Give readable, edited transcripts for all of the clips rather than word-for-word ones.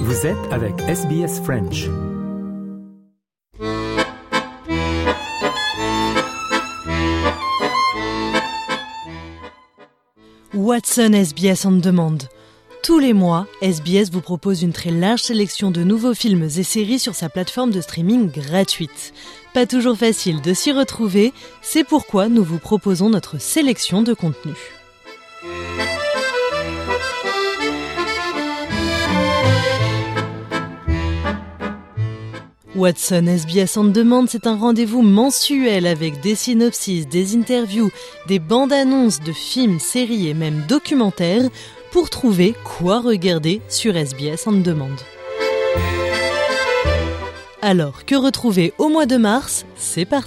Vous êtes avec SBS French. Watson SBS On Demand. Tous les mois, SBS vous propose une très large sélection de nouveaux films et séries sur sa plateforme de streaming gratuite. Pas toujours facile de s'y retrouver, c'est pourquoi nous vous proposons notre sélection de contenus. Watson SBS On Demand, c'est un rendez-vous mensuel avec des synopsis, des interviews, des bandes-annonces de films, séries et même documentaires pour trouver quoi regarder sur SBS On Demand. Alors, que retrouver au mois de mars ? C'est parti !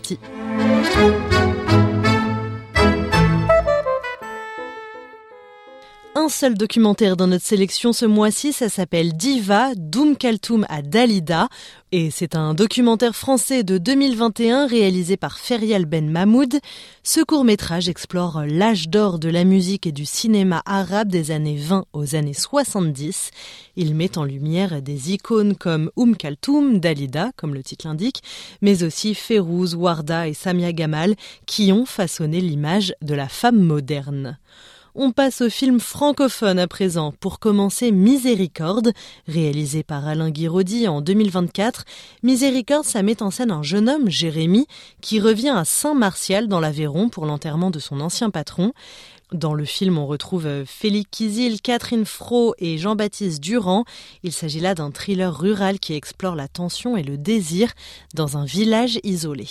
Un seul documentaire dans notre sélection ce mois-ci, ça s'appelle Diva, d'Oum Kalthoum à Dalida. Et c'est un documentaire français de 2021 réalisé par Ferial Ben Mahmoud. Ce court-métrage explore l'âge d'or de la musique et du cinéma arabe des années 20 aux années 70. Il met en lumière des icônes comme Oum Kalthoum, Dalida, comme le titre l'indique, mais aussi Férouz, Warda et Samia Gamal, qui ont façonné l'image de la femme moderne. On passe au film francophone à présent. Pour commencer, Miséricorde, réalisé par Alain Guiraudy en 2024. Miséricorde, ça met en scène un jeune homme, Jérémy, qui revient à Saint-Martial dans l'Aveyron pour l'enterrement de son ancien patron. Dans le film, on retrouve Félix Kizil, Catherine Fro et Jean-Baptiste Durand. Il s'agit là d'un thriller rural qui explore la tension et le désir dans un village isolé.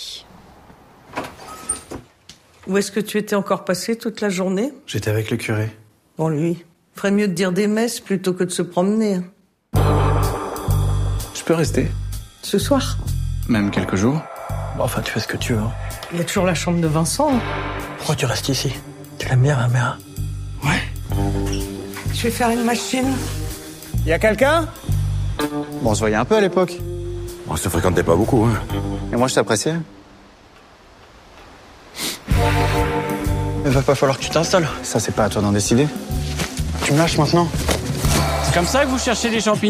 Où est-ce que tu étais encore passé toute la journée ? J'étais avec le curé. Bon, lui, ferait mieux de dire des messes plutôt que de se promener. Je peux rester ? Ce soir ? Même quelques jours ? Bon, enfin, tu fais ce que tu veux. Hein. Il y a toujours la chambre de Vincent. Pourquoi tu restes ici ? Tu l'aimes bien, ma mère ? Ouais. Je vais faire une machine. Y a quelqu'un ? Bon, on se voyait un peu à l'époque. On se fréquentait pas beaucoup, hein. Et moi, je t'appréciais. Il va pas falloir que tu t'installes. Ça, c'est pas à toi d'en décider. Tu me lâches maintenant. C'est comme ça que vous cherchez des champignons ?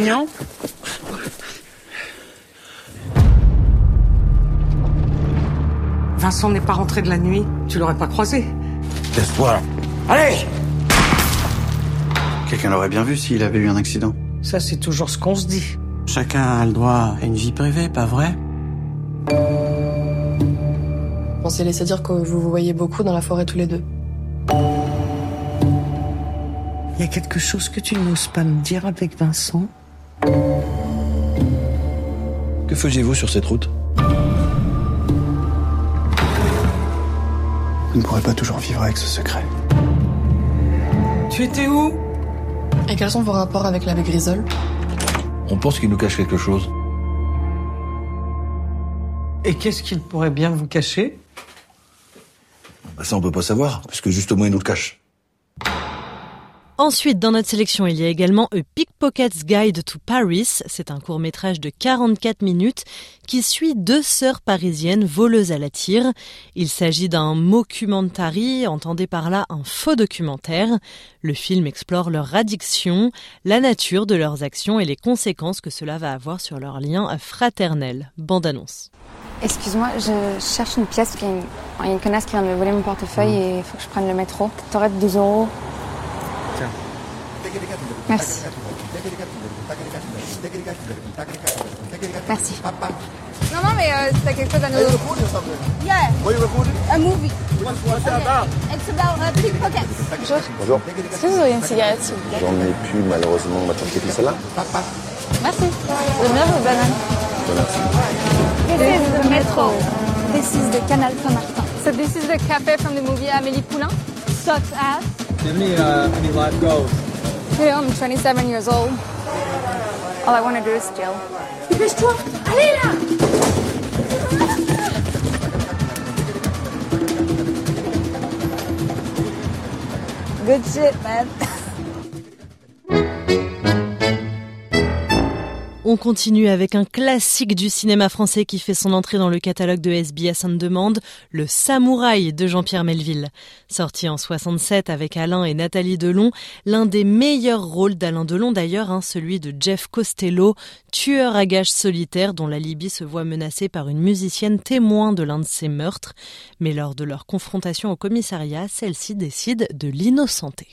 Vincent n'est pas rentré de la nuit. Tu l'aurais pas croisé. Laisse-toi là. Allez ! Quelqu'un l'aurait bien vu s'il avait eu un accident. Ça, c'est toujours ce qu'on se dit. Chacun a le droit à une vie privée, pas vrai ? On s'est laissé dire que vous vous voyez beaucoup dans la forêt tous les deux. Il y a quelque chose que tu n'oses pas me dire avec Vincent ? Que faisiez-vous sur cette route ? Vous ne pourrez pas toujours vivre avec ce secret. Tu étais où ? Et quels sont vos rapports avec l'abbé Grisol ? On pense qu'il nous cache quelque chose. Et qu'est-ce qu'il pourrait bien vous cacher ? Ça, on peut pas savoir, puisque justement, il nous le cache. Ensuite, dans notre sélection, il y a également A Pickpocket's Guide to Paris. C'est un court-métrage de 44 minutes qui suit deux sœurs parisiennes voleuses à la tire. Il s'agit d'un mockumentary, entendez par là un faux documentaire. Le film explore leur addiction, la nature de leurs actions et les conséquences que cela va avoir sur leur lien fraternel. Bande-annonce. Excuse-moi, je cherche une pièce. Il y a une connasse qui vient de me voler mon portefeuille et il faut que je prenne le métro. T'aurais 2 €. Tiens. Merci. Merci. Non, mais t'as quelque chose à nous... Yeah, a movie. Okay. It's about pickpockets. Bonjour. Est-ce que vous auriez une cigarette, s'il vous plaît ? J'en ai plus, malheureusement. Ma tante qui celle-là. Merci. J'aime bien vos bananes. This is the metro. This is the Canal Saint-Martin. So this is the cafe from the movie Amélie Poulain. Sucks ass. Any life goals? You know, I'm 27 years old. All I want to do is steal. Dépêche-toi. Allez là. Good shit, man. On continue avec un classique du cinéma français qui fait son entrée dans le catalogue de SBS On Demand, Le Samouraï de Jean-Pierre Melville. Sorti en 67 avec Alain et Nathalie Delon, l'un des meilleurs rôles d'Alain Delon d'ailleurs, celui de Jeff Costello, tueur à gages solitaire dont la Libye se voit menacée par une musicienne témoin de l'un de ses meurtres. Mais lors de leur confrontation au commissariat, celle-ci décide de l'innocenter.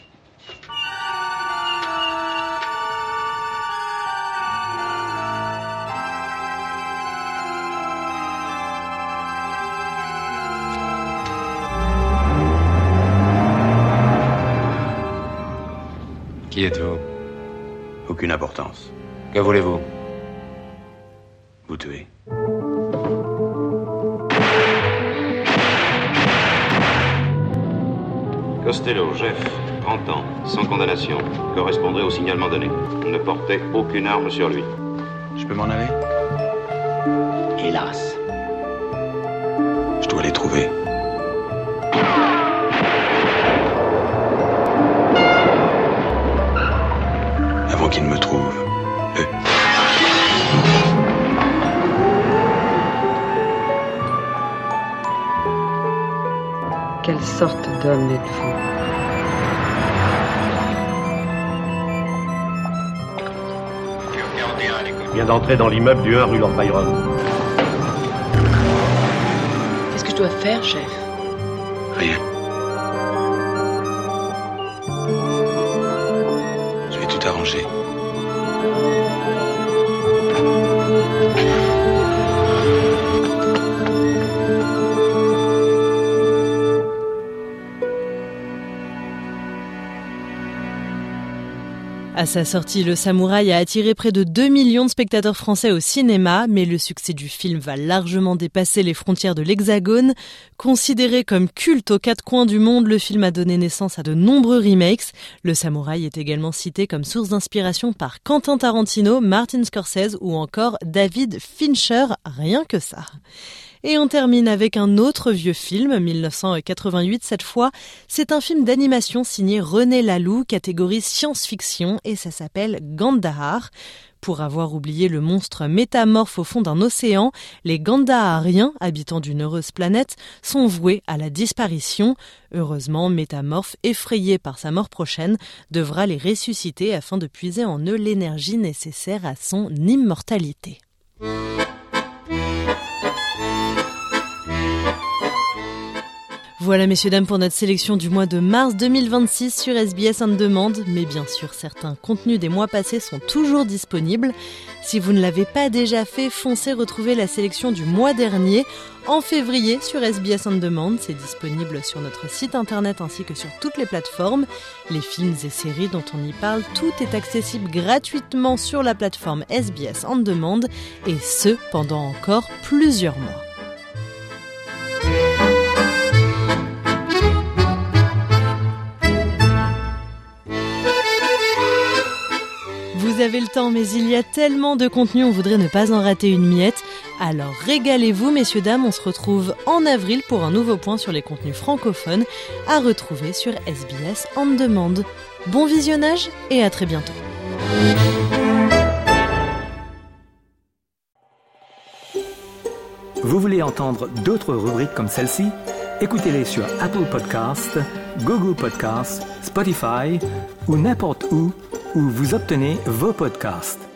Qui êtes-vous? Aucune importance. Que voulez-vous? Vous tuez. Costello, Jeff, 30 ans, sans condamnation, correspondrait au signalement donné. Ne portait aucune arme sur lui. Je peux m'en aller? Hélas. Je dois les trouver. Avant qu'ils ne me trouvent, eux. Quelle sorte d'homme êtes-vous? Je viens d'entrer dans l'immeuble du 1 rue Lord Byron. Qu'est-ce que je dois faire, chef? Rien. Je vais tout arranger. À sa sortie, Le Samouraï a attiré près de 2 millions de spectateurs français au cinéma, mais le succès du film va largement dépasser les frontières de l'Hexagone. Considéré comme culte aux 4 coins du monde, le film a donné naissance à de nombreux remakes. Le Samouraï est également cité comme source d'inspiration par Quentin Tarantino, Martin Scorsese ou encore David Fincher, rien que ça. Et on termine avec un autre vieux film, 1988 cette fois. C'est un film d'animation signé René Laloux, catégorie science-fiction, et ça s'appelle Gandahar. Pour avoir oublié le monstre métamorphe au fond d'un océan, les Gandahariens, habitants d'une heureuse planète, sont voués à la disparition. Heureusement, Métamorphe, effrayé par sa mort prochaine, devra les ressusciter afin de puiser en eux l'énergie nécessaire à son immortalité. Voilà messieurs dames pour notre sélection du mois de mars 2026 sur SBS On Demand, mais bien sûr certains contenus des mois passés sont toujours disponibles. Si vous ne l'avez pas déjà fait, foncez retrouver la sélection du mois dernier en février sur SBS On Demand. C'est disponible sur notre site internet ainsi que sur toutes les plateformes. Les films et séries dont on y parle, tout est accessible gratuitement sur la plateforme SBS On Demand et ce pendant encore plusieurs mois. Vous avez le temps, mais il y a tellement de contenu, on voudrait ne pas en rater une miette. Alors régalez-vous, messieurs, dames, on se retrouve en avril pour un nouveau point sur les contenus francophones à retrouver sur SBS On Demand. Bon visionnage et à très bientôt. Vous voulez entendre d'autres rubriques comme celle-ci? Écoutez-les sur Apple Podcasts, Google Podcasts, Spotify ou n'importe où vous obtenez vos podcasts.